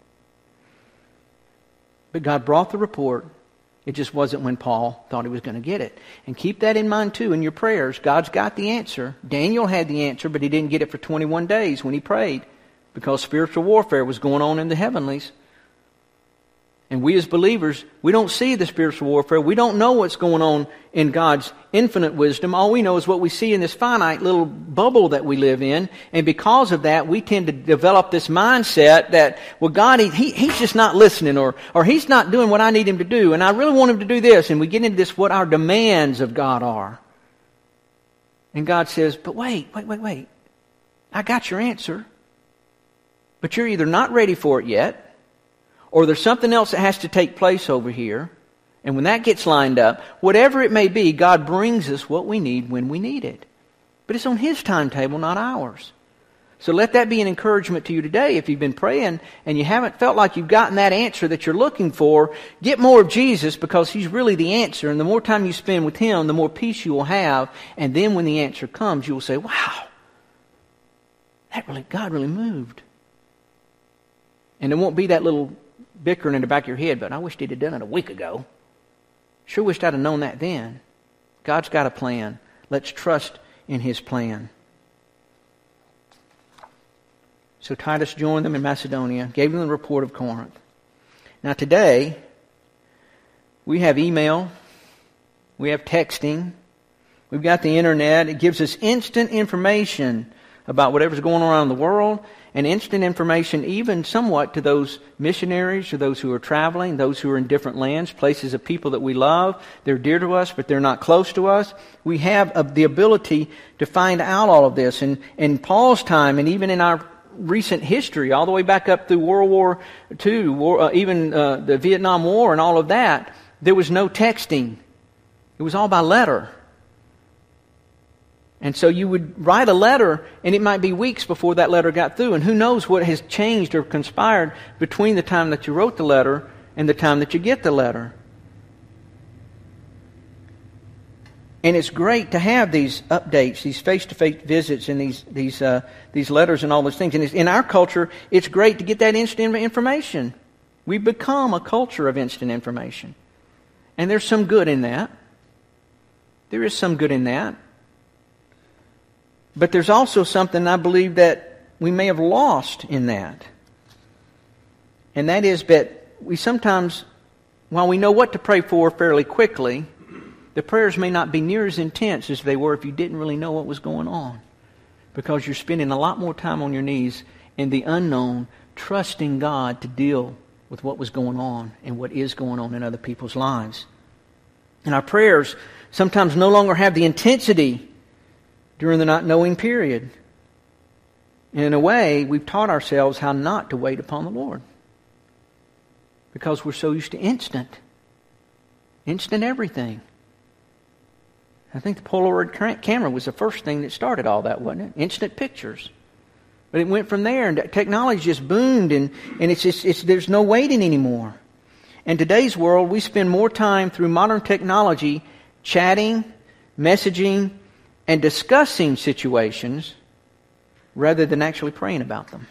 But God brought the report. It just wasn't when Paul thought he was going to get it. And keep that in mind too in your prayers. God's got the answer. Daniel had the answer, but he didn't get it for 21 days when he prayed, because spiritual warfare was going on in the heavenlies. And we as believers, we don't see the spiritual warfare. We don't know what's going on in God's infinite wisdom. All we know is what we see in this finite little bubble that we live in. And because of that, we tend to develop this mindset that, well, God, He's just not listening, or He's not doing what I need Him to do, and I really want Him to do this. And we get into this, what our demands of God are. And God says, but wait. I got your answer. But you're either not ready for it yet, or there's something else that has to take place over here. And when that gets lined up, whatever it may be, God brings us what we need when we need it. But it's on His timetable, not ours. So let that be an encouragement to you today. If you've been praying and you haven't felt like you've gotten that answer that you're looking for, get more of Jesus, because He's really the answer. And the more time you spend with Him, the more peace you will have. And then when the answer comes, you will say, wow, God really moved. And there won't be that little bickering in the back of your head, but I wished He'd have done it a week ago. Sure wished I'd have known that then. God's got a plan. Let's trust in His plan. So Titus joined them in Macedonia, gave them the report of Corinth. Now today, we have email, we have texting, we've got the internet. It gives us instant information about whatever's going on around the world, and instant information even somewhat to those missionaries or those who are traveling, those who are in different lands, places of people that we love. They're dear to us, but they're not close to us. We have the ability to find out all of this. And in Paul's time, and even in our recent history, all the way back up through World War II, even the Vietnam War and all of that, there was no texting. It was all by letter. And so you would write a letter, and it might be weeks before that letter got through. And who knows what has changed or conspired between the time that you wrote the letter and the time that you get the letter. And it's great to have these updates, these face-to-face visits, and these letters and all those things. And in our culture, it's great to get that instant information. We've become a culture of instant information. And there's some good in that. There is some good in that. But there's also something I believe that we may have lost in that. And that is that we sometimes, while we know what to pray for fairly quickly, the prayers may not be near as intense as they were if you didn't really know what was going on. Because you're spending a lot more time on your knees in the unknown, trusting God to deal with what was going on and what is going on in other people's lives. And our prayers sometimes no longer have the intensity during the not knowing period. And in a way, we've taught ourselves how not to wait upon the Lord. Because we're so used to instant everything. I think the Polaroid camera was the first thing that started all that, wasn't it? Instant pictures. But it went from there, and technology just boomed, and there's no waiting anymore. In today's world, we spend more time through modern technology chatting, messaging, and discussing situations rather than actually praying about them.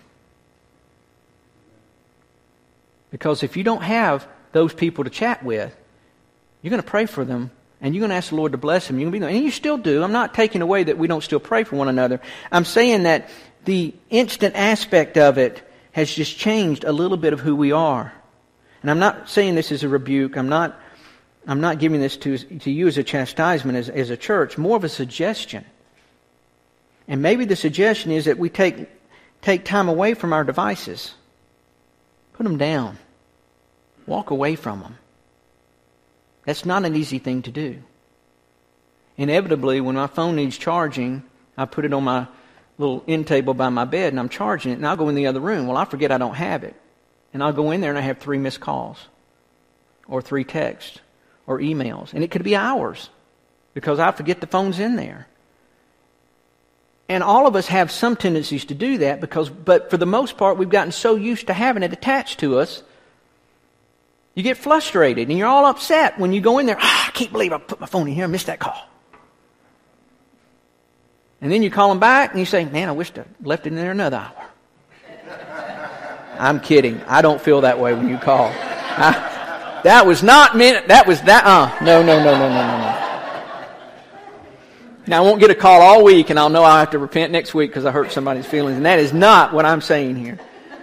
Because if you don't have those people to chat with, you're going to pray for them, and you're going to ask the Lord to bless them. And you still do. I'm not taking away that we don't still pray for one another. I'm saying that the instant aspect of it has just changed a little bit of who we are. And I'm not saying this as a rebuke. I'm not giving this to you as a chastisement as a church, more of a suggestion. And maybe the suggestion is that we take time away from our devices. Put them down. Walk away from them. That's not an easy thing to do. Inevitably, when my phone needs charging, I put it on my little end table by my bed and I'm charging it, and I'll go in the other room. Well, I forget I don't have it. And I'll go in there and I have 3 missed calls or 3 texts or emails. And it could be hours because I forget the phone's in there. And all of us have some tendencies to do that but for the most part, we've gotten so used to having it attached to us, you get frustrated and you're all upset when you go in there. I can't believe I put my phone in here. I missed that call. And then you call them back and you say, man, I wish I left it in there another hour. I'm kidding. I don't feel that way when you call. That was not meant. That was that. No. Now, I won't get a call all week, and I'll know I'll have to repent next week because I hurt somebody's feelings. And that is not what I'm saying here.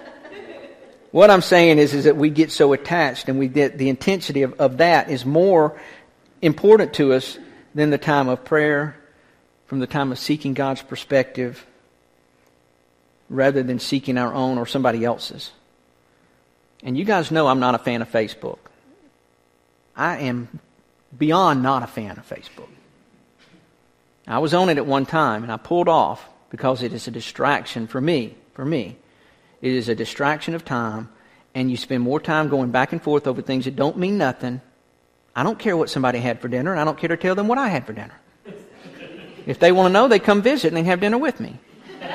What I'm saying is that we get so attached, and we get the intensity of that is more important to us than the time of prayer, from the time of seeking God's perspective, rather than seeking our own or somebody else's. And you guys know I'm not a fan of Facebook. I am beyond not a fan of Facebook. I was on it at one time, and I pulled off because it is a distraction for me. It is a distraction of time, and you spend more time going back and forth over things that don't mean nothing. I don't care what somebody had for dinner, and I don't care to tell them what I had for dinner. If they want to know, they come visit and they have dinner with me.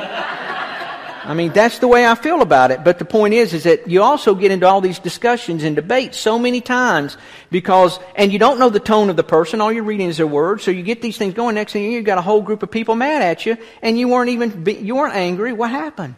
I mean, that's the way I feel about it. But the point is that you also get into all these discussions and debates so many times and you don't know the tone of the person. All you're reading is their words. So you get these things going. Next thing you know, you've got a whole group of people mad at you, and you weren't angry. What happened?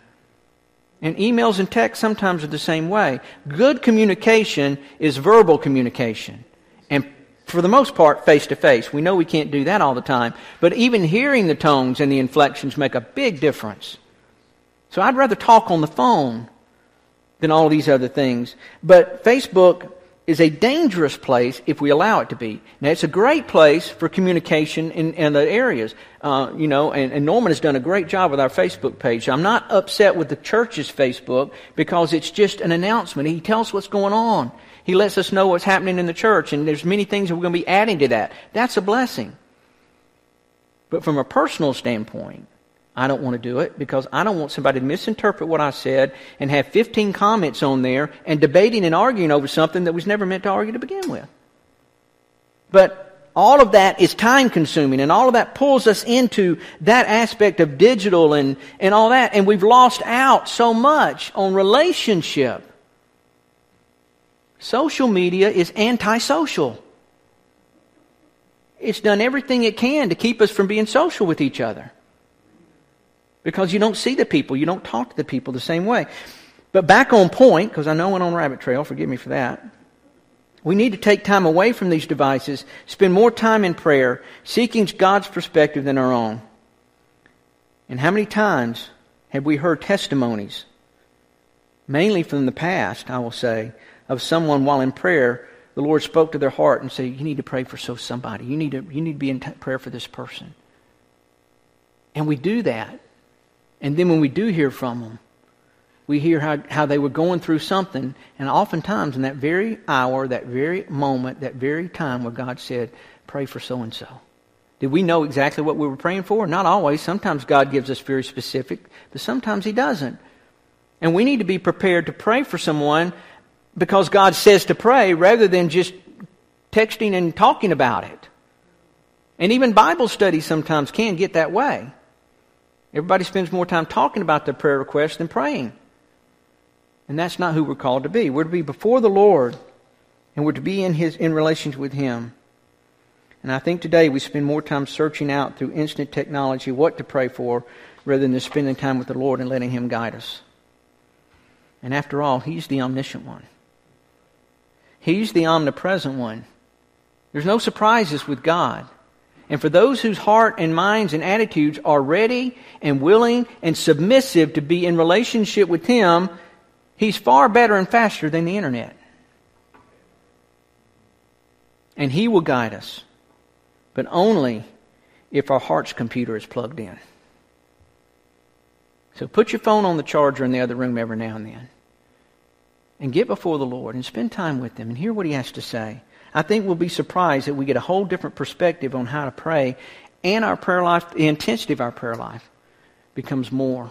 And emails and texts sometimes are the same way. Good communication is verbal communication. And for the most part, face to face. We know we can't do that all the time. But even hearing the tones and the inflections make a big difference. So I'd rather talk on the phone than all these other things. But Facebook is a dangerous place if we allow it to be. Now, it's a great place for communication in the areas. And Norman has done a great job with our Facebook page. I'm not upset with the church's Facebook because it's just an announcement. He tells us what's going on. He lets us know what's happening in the church, and there's many things that we're going to be adding to that. That's a blessing. But from a personal standpoint, I don't want to do it because I don't want somebody to misinterpret what I said and have 15 comments on there and debating and arguing over something that was never meant to argue to begin with. But all of that is time consuming, and all of that pulls us into that aspect of digital and all that, and we've lost out so much on relationship. Social media is antisocial. It's done everything it can to keep us from being social with each other. Because you don't see the people. You don't talk to the people the same way. But back on point, because I know I went on a rabbit trail, forgive me for that. We need to take time away from these devices, spend more time in prayer, seeking God's perspective than our own. And how many times have we heard testimonies, mainly from the past, I will say, of someone while in prayer, the Lord spoke to their heart and said, you need to pray for somebody. You need to be in prayer for this person. And we do that. And then when we do hear from them, we hear how they were going through something. And oftentimes in that very hour, that very moment, that very time where God said, pray for so-and-so. Did we know exactly what we were praying for? Not always. Sometimes God gives us very specific, but sometimes He doesn't. And we need to be prepared to pray for someone because God says to pray rather than just texting and talking about it. And even Bible studies sometimes can get that way. Everybody spends more time talking about their prayer requests than praying. And that's not who we're called to be. We're to be before the Lord, and we're to be in relations with Him. And I think today we spend more time searching out through instant technology what to pray for rather than spending time with the Lord and letting Him guide us. And after all, He's the omniscient one. He's the omnipresent one. There's no surprises with God. And for those whose heart and minds and attitudes are ready and willing and submissive to be in relationship with Him, He's far better and faster than the internet. And He will guide us, but only if our heart's computer is plugged in. So put your phone on the charger in the other room every now and then. And get before the Lord and spend time with Him and hear what He has to say. I think we'll be surprised that we get a whole different perspective on how to pray, and our prayer life, the intensity of our prayer life becomes more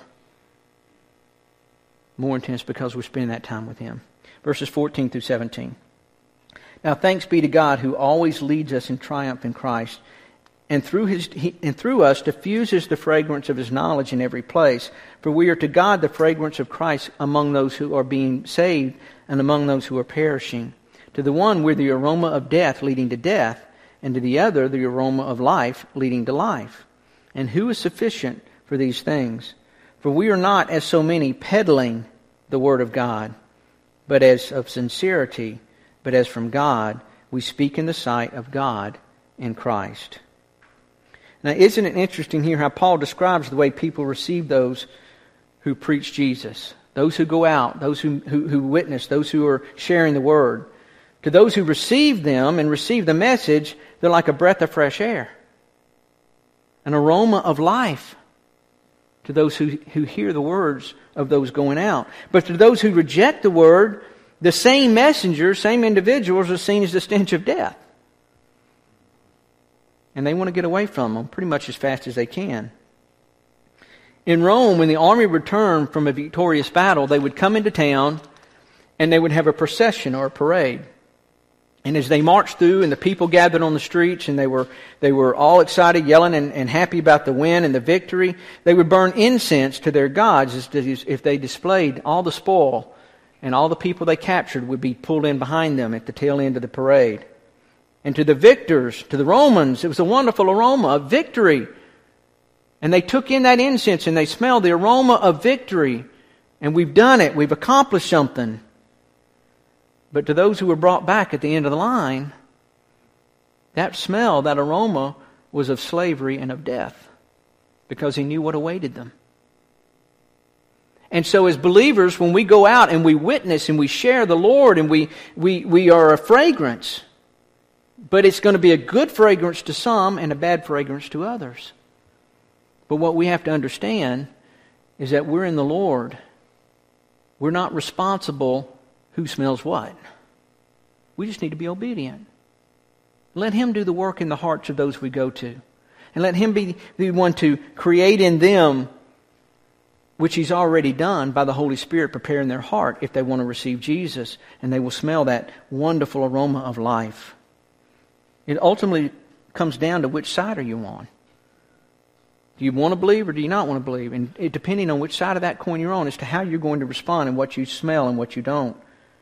intense because we're spending that time with Him. Verses 14 through 17. Now thanks be to God who always leads us in triumph in Christ, and through us diffuses the fragrance of His knowledge in every place. For we are to God the fragrance of Christ among those who are being saved and among those who are perishing. To the one we're the aroma of death leading to death, and to the other the aroma of life leading to life. And who is sufficient for these things? For we are not, as so many, peddling the Word of God, but as of sincerity, but as from God, we speak in the sight of God in Christ. Now, isn't it interesting here how Paul describes the way people receive those who preach Jesus, those who go out, those who witness, those who are sharing the Word. To those who receive them and receive the message, they're like a breath of fresh air, an aroma of life to those who hear the words of those going out. But to those who reject the Word, the same messengers, same individuals are seen as the stench of death. And they want to get away from them pretty much as fast as they can. In Rome, when the army returned from a victorious battle, they would come into town and they would have a procession or a parade. And as they marched through and the people gathered on the streets and they were all excited, yelling and happy about the win and the victory, they would burn incense to their gods as if they displayed all the spoil, and all the people they captured would be pulled in behind them at the tail end of the parade. And to the victors, to the Romans, it was a wonderful aroma of victory. And they took in that incense and they smelled the aroma of victory. And we've done it. We've accomplished something. But to those who were brought back at the end of the line, that smell, that aroma, was of slavery and of death. Because he knew what awaited them. And so as believers, when we go out and we witness and we share the Lord and we are a fragrance, but it's going to be a good fragrance to some and a bad fragrance to others. But what we have to understand is that we're in the Lord. We're not responsible who smells what. We just need to be obedient. Let Him do the work in the hearts of those we go to. And let Him be the one to create in them, which He's already done by the Holy Spirit, preparing their heart if they want to receive Jesus. And they will smell that wonderful aroma of life. It ultimately comes down to which side are you on. Do you want to believe or do you not want to believe? And depending on which side of that coin you're on as to how you're going to respond and what you smell and what you don't.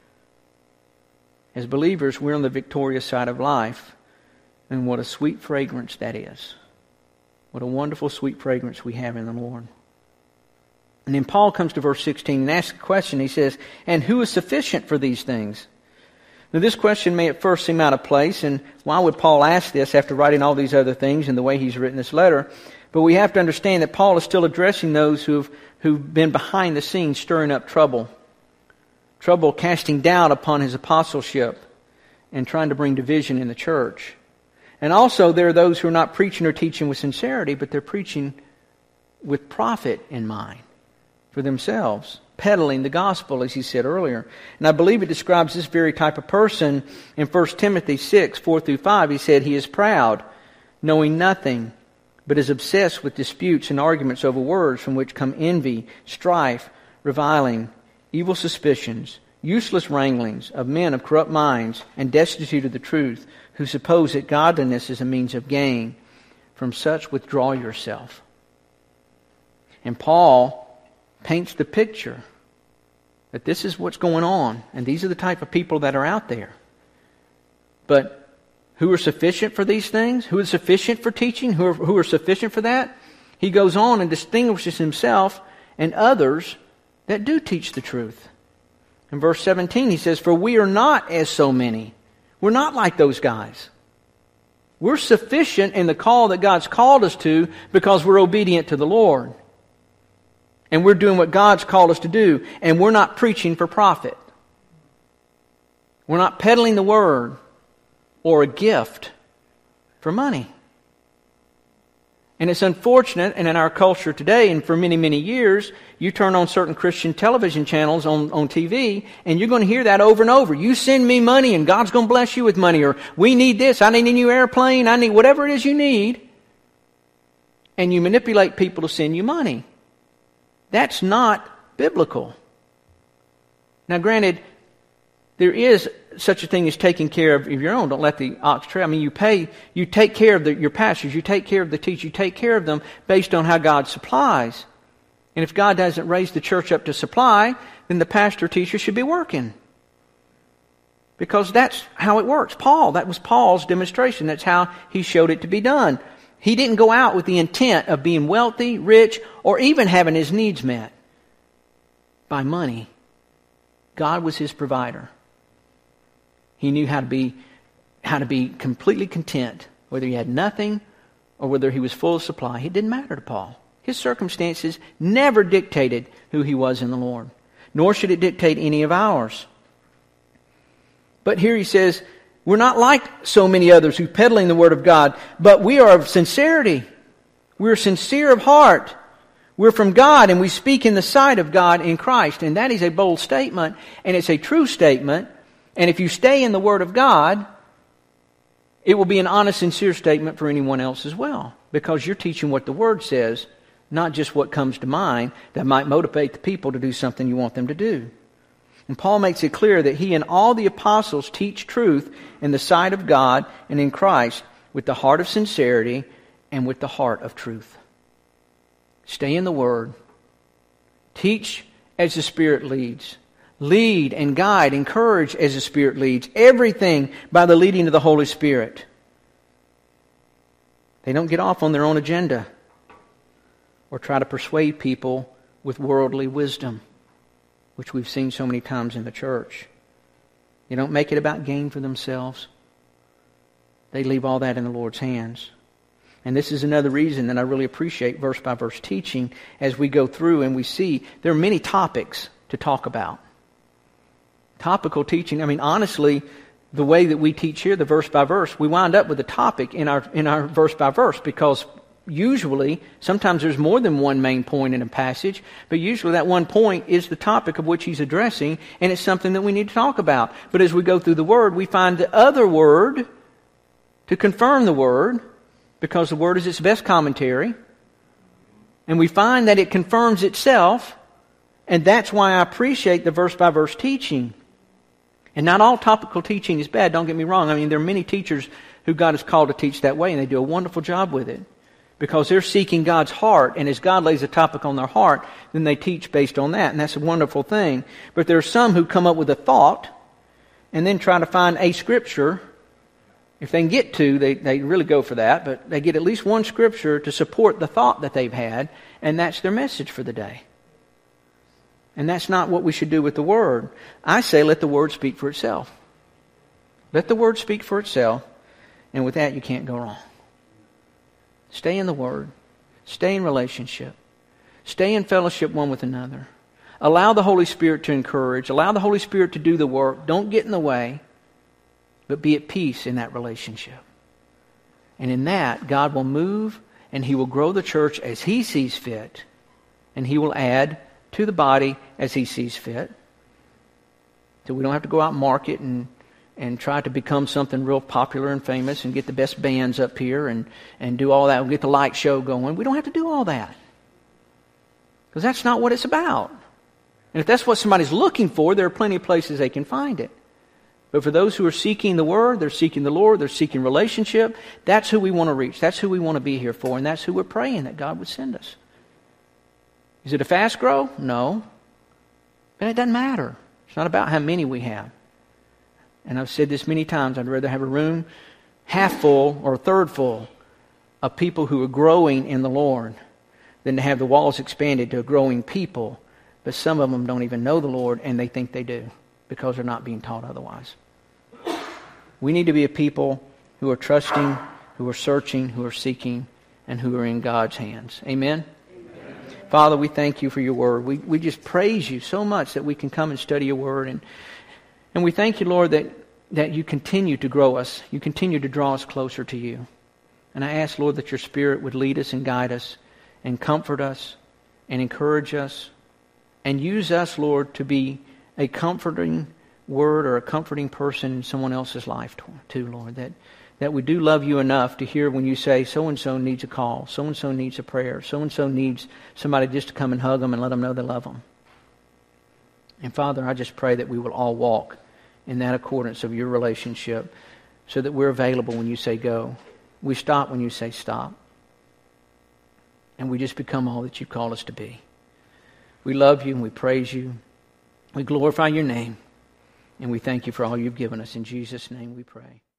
As believers, we're on the victorious side of life. And what a sweet fragrance that is. What a wonderful sweet fragrance we have in the Lord. And then Paul comes to verse 16 and asks a question. He says, and who is sufficient for these things? Now this question may at first seem out of place, and why would Paul ask this after writing all these other things and the way he's written this letter? But we have to understand that Paul is still addressing those who've been behind the scenes stirring up trouble. Trouble casting doubt upon his apostleship and trying to bring division in the church. And also there are those who are not preaching or teaching with sincerity, but they're preaching with profit in mind for themselves. Peddling the gospel, as he said earlier. And I believe it describes this very type of person in 1 Timothy 6, 4 through 5. He said, he is proud, knowing nothing, but is obsessed with disputes and arguments over words from which come envy, strife, reviling, evil suspicions, useless wranglings of men of corrupt minds and destitute of the truth, who suppose that godliness is a means of gain. From such withdraw yourself. And Paul paints the picture that this is what's going on, and these are the type of people that are out there. But who are sufficient for these things? Who is sufficient for teaching? Who are sufficient for that? He goes on and distinguishes himself and others that do teach the truth. In verse 17 he says, for we are not as so many. We're not like those guys. We're sufficient in the call that God's called us to because we're obedient to the Lord. And we're doing what God's called us to do. And we're not preaching for profit. We're not peddling the word or a gift for money. And it's unfortunate, and in our culture today, and for many, many years, you turn on certain Christian television channels on TV, and you're going to hear that over and over. You send me money, and God's going to bless you with money. Or, we need this, I need a new airplane, I need whatever it is you need. And you manipulate people to send you money. That's not biblical. Now granted, there is such a thing as taking care of your own. Don't let the ox tread. I mean, you take care of your pastors, you take care of the teachers, you take care of them based on how God supplies. And if God doesn't raise the church up to supply, then the pastor teacher should be working. Because that's how it works. That was Paul's demonstration. That's how he showed it to be done. He didn't go out with the intent of being wealthy, rich, or even having his needs met by money. God was his provider. He knew how to be completely content, whether he had nothing or whether he was full of supply. It didn't matter to Paul. His circumstances never dictated who he was in the Lord, nor should it dictate any of ours. But here he says, we're not like so many others who peddling the word of God, but we are of sincerity. We're sincere of heart. We're from God, and we speak in the sight of God in Christ. And that is a bold statement, and it's a true statement. And if you stay in the Word of God, it will be an honest, sincere statement for anyone else as well. Because you're teaching what the Word says, not just what comes to mind that might motivate the people to do something you want them to do. And Paul makes it clear that he and all the apostles teach truth in the sight of God and in Christ with the heart of sincerity and with the heart of truth. Stay in the Word. Teach as the Spirit leads. Lead and guide, encourage as the Spirit leads. Everything by the leading of the Holy Spirit. They don't get off on their own agenda or try to persuade people with worldly wisdom, which we've seen so many times in the church. They don't make it about gain for themselves. They leave all that in the Lord's hands. And this is another reason that I really appreciate verse-by-verse teaching as we go through and we see there are many topics to talk about. Topical teaching, honestly, the way that we teach here, the verse-by-verse, we wind up with a topic in our verse-by-verse because usually, sometimes there's more than one main point in a passage, but usually that one point is the topic of which he's addressing, and it's something that we need to talk about. But as we go through the Word, we find the other Word to confirm the Word, because the Word is its best commentary. And we find that it confirms itself, and that's why I appreciate the verse-by-verse teaching. And not all topical teaching is bad, don't get me wrong. There are many teachers who God has called to teach that way, and they do a wonderful job with it. Because they're seeking God's heart, and as God lays a topic on their heart, then they teach based on that, and that's a wonderful thing. But there are some who come up with a thought, and then try to find a scripture. If they can get to, they really go for that, but they get at least one scripture to support the thought that they've had, and that's their message for the day. And that's not what we should do with the Word. I say let the Word speak for itself. Let the Word speak for itself, and with that you can't go wrong. Stay in the Word. Stay in relationship. Stay in fellowship one with another. Allow the Holy Spirit to encourage. Allow the Holy Spirit to do the work. Don't get in the way, but be at peace in that relationship. And in that, God will move and He will grow the church as He sees fit, and He will add to the body as He sees fit. So we don't have to go out and market and try to become something real popular and famous and get the best bands up here and do all that. We'll get the light show going. We don't have to do all that. Because that's not what it's about. And if that's what somebody's looking for, there are plenty of places they can find it. But for those who are seeking the Word, they're seeking the Lord, they're seeking relationship, that's who we want to reach. That's who we want to be here for. And that's who we're praying that God would send us. Is it a fast grow? No. But it doesn't matter. It's not about how many we have. And I've said this many times, I'd rather have a room half full or a third full of people who are growing in the Lord than to have the walls expanded to a growing people. But some of them don't even know the Lord, and they think they do because they're not being taught otherwise. We need to be a people who are trusting, who are searching, who are seeking, and who are in God's hands. Amen? Father, we thank You for Your Word. We just praise You so much that we can come and study Your Word. And we thank You, Lord, that You continue to grow us. You continue to draw us closer to You. And I ask, Lord, that Your Spirit would lead us and guide us and comfort us and encourage us and use us, Lord, to be a comforting word or a comforting person in someone else's life too, Lord. That we do love You enough to hear when You say, so-and-so needs a call, so-and-so needs a prayer, so-and-so needs somebody just to come and hug them and let them know they love them. And Father, I just pray that we will all walk in that accordance of Your relationship so that we're available when You say go. We stop when You say stop. And we just become all that You call us to be. We love You and we praise You. We glorify Your name. And we thank You for all You've given us. In Jesus' name we pray.